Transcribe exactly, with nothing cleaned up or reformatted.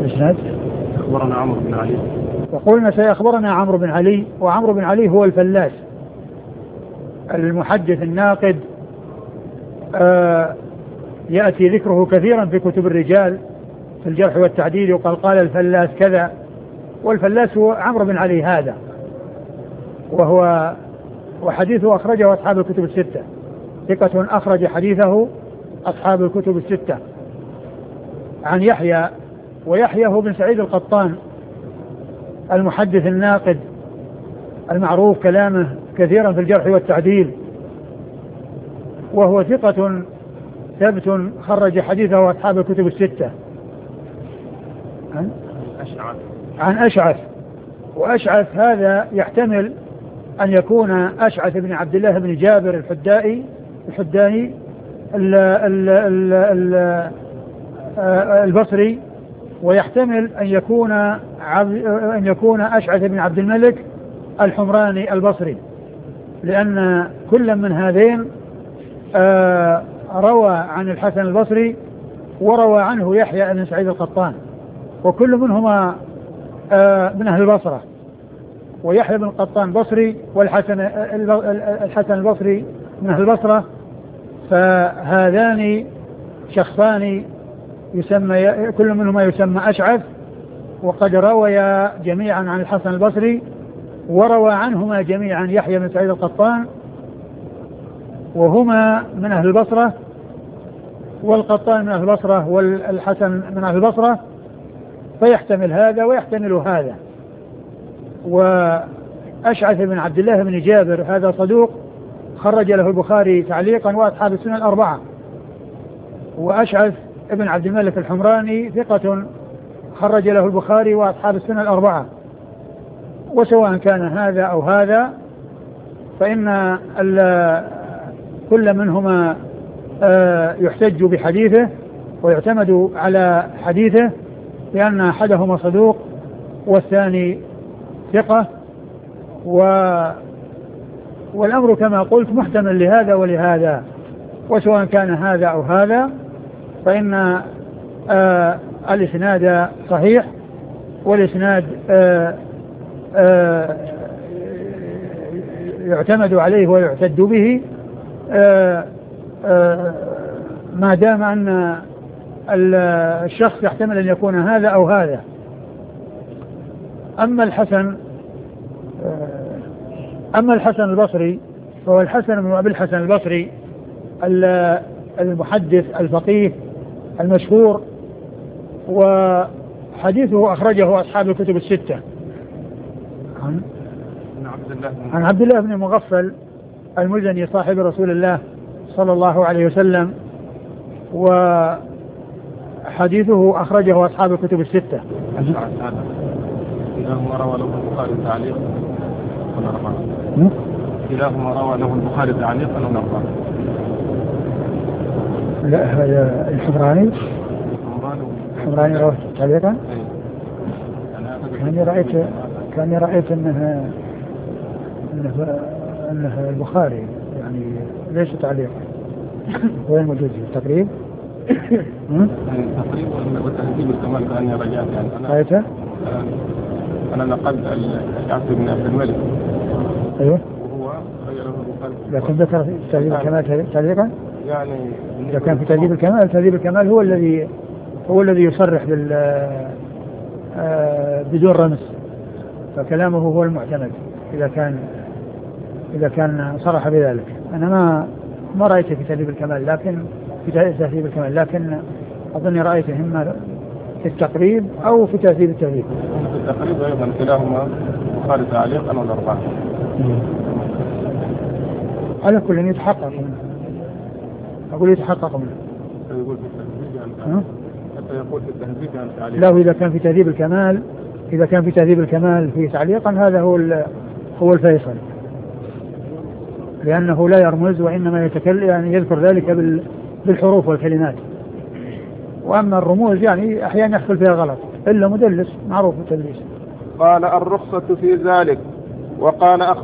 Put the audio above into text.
الإسناد. أخبرنا عمرو بن علي. يقولنا سيخبرنا عمرو بن علي، وعمرو بن علي هو الفلاس المحدث الناقد، آه يأتي ذكره كثيرا في كتب الرجال في الجرح والتعديل، وقال قال الفلاس كذا، والفلاس هو عمرو بن علي هذا، وهو وحديثه أخرجه أصحاب الكتب الستة، ثقة أخرج حديثه أصحاب الكتب الستة. عن يحيى، ويحيى هو بن سعيد القطان المحدث الناقد المعروف كلامه كثيرا في الجرح والتعديل، وهو ثقة ثبت خرج حديثه أصحاب الكتب الستة. عن أشعث. عن أشعث، وأشعث هذا يحتمل أن يكون أشعث بن عبد الله بن جابر الحدائي الحداني ال ال ال ال البصري، ويحتمل أن يكون أن يكون أشعث بن عبد الملك الحمراني البصري، لأن كل من هذين روى عن الحسن البصري وروى عنه يحيى بن سعيد القطان، وكل منهما من أهل البصرة، ويحيى بن القطان بصري والحسن الحسن البصري من أهل البصرة، فهذان شخصان يسمى كل منهما يسمى أشعث، وقد رويا جميعا عن الحسن البصري، وروى عنهما جميعا يحيى بن سعيد القطان، وهما من أهل البصرة، والقطان من أهل البصرة والحسن من أهل البصرة، فيحتمل هذا ويحتمل هذا. وأشعث بن عبد الله بن جابر هذا صدوق خرج له البخاري تعليقا وأصحاب السنن الأربعة، وأشعث ابن عبد الملك الحمراني ثقة خرج له البخاري وأصحاب السنن الأربعة. وسواء كان هذا أو هذا فإن كل منهما يحتج بحديثه ويعتمد على حديثه، لأن أحدهما صدوق والثاني ثقة، و والأمر كما قلت محتمل لهذا ولهذا. وسواء كان هذا أو هذا فإن آه الإسناد صحيح، والإسناد آه آه يعتمد عليه ويعتد به آه آه ما دام أن الشخص يحتمل أن يكون هذا أو هذا. أما الحسن أما الحسن البصري فهو الحسن بن أبي الحسن البصري المحدث الفقيه المشهور، وحديثه أخرجه أصحاب الكتب الستة. عن عن عبد الله بن مغفل المزني صاحب رسول الله صلى الله عليه وسلم، وحديثه أخرجه أصحاب الكتب الستة. كلاهما روى له البخاري تعليقا ونرفعه. كلاهما روى له البخاري تعليقا ونرفعه. لا، هذا الحمراني الحمراني روى تعليقا. كاني رأيت كاني رأيت أنها أنه أنه البخاري يعني ليس تعليقا. وين موجود التقريب؟ التقريب وتهذيب الكمال كأني رجعت يعني أنا رأيته؟ أنا نقلت الشعب بن عبد الملك. أيوه. وهو غيره البخاري. لكن ذكر في تهذيب الكمال تعليقا؟ يعني إذا كان في تهذيب الكمال، تهذيب الكمال هو الذي هو الذي يصرح بال بدون رمز، فكلامه هو المعتمد إذا كان إذا كان صرح بذلك. أنا ما ما رأيته في تهذيب الكمال، لكن في تهذيب الكمال، لكن أظني رأيته إما في التقريب أو في تهذيب التهذيب. في التقريب أيضا كلاهما بخاري تعليقا والأربعة. على كل يتحقق منه. أقول يتحقق منه. يقول في التهذيب يعني حتى يقول في التهذيب يعني تعليق. لا، إذا كان في تهذيب الكمال إذا كان في تهذيب الكمال في تعليقا هذا هو هو الفيصل، لأنه لا يرمز وإنما يتكلم يعني يذكر ذلك بالحروف والكلمات. وأما الرموز يعني أحيانا يحصل فيها غلط، إلا مدلس معروف بالتدليس. قال الرخصة في ذلك. وقال